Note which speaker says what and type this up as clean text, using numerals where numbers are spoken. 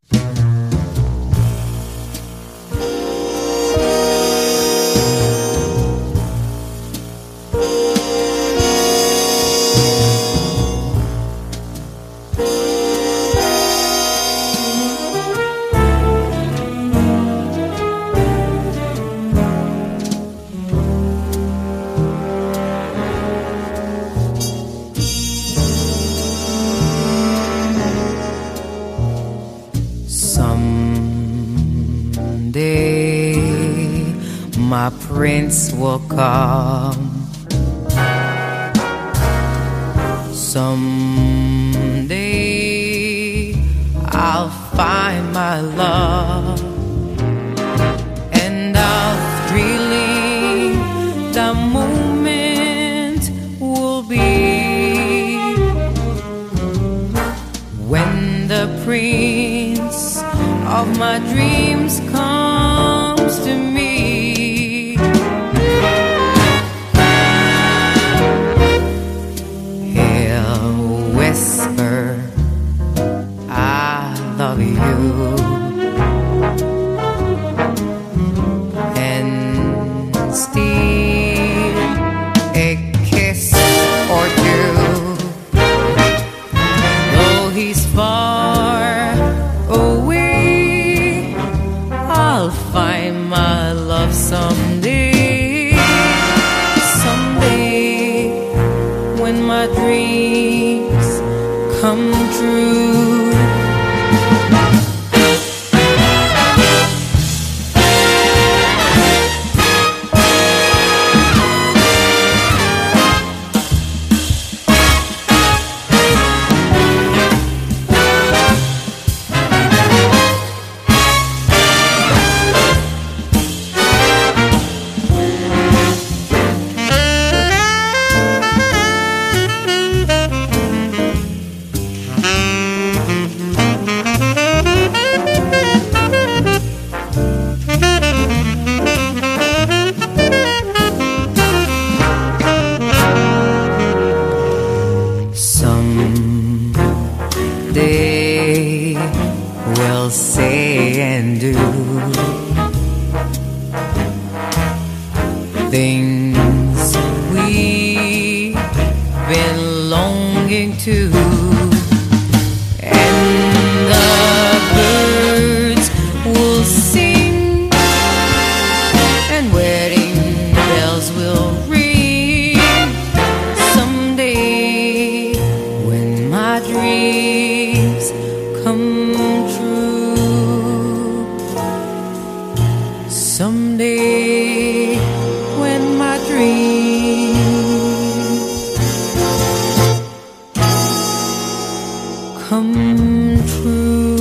Speaker 1: Someday my prince will come. Someday I'll find my love, and I'll thrilling the moment will be when the prince of my dreams comes to me. He'll whisper, I love you, and steal a kiss or two. Though he's far away, I'll find my love someday. Someday, when my dreams come true. Someday we'll say and do things we've been longing to, and the birds will sing, and wedding bells will ring. Someday, when my dreams come true. Someday, when my dreams come true.